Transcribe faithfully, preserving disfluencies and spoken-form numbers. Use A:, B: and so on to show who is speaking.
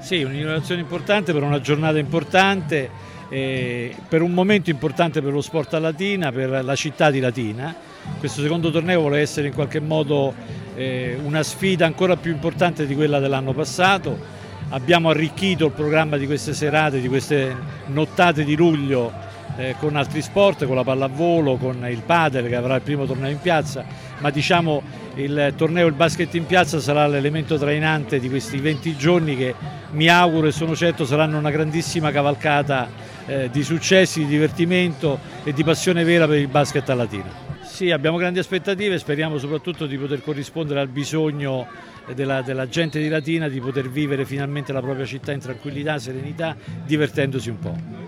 A: Sì, un'inaugurazione importante per una giornata importante, eh, per un momento importante per lo sport a Latina, per la città di Latina. Questo secondo torneo vuole essere in qualche modo eh, una sfida ancora più importante di quella dell'anno passato. Abbiamo arricchito il programma di queste serate, di queste nottate di luglio eh, con altri sport, con la pallavolo, con il padel che avrà il primo torneo in piazza, ma diciamo il torneo il basket in piazza sarà l'elemento trainante di questi venti giorni che mi auguro e sono certo saranno una grandissima cavalcata eh, di successi, di divertimento e di passione vera per il basket a Latina. Sì, abbiamo grandi aspettative, speriamo soprattutto di poter corrispondere al bisogno della, della gente di Latina di poter vivere finalmente la propria città in tranquillità, serenità, divertendosi un po'.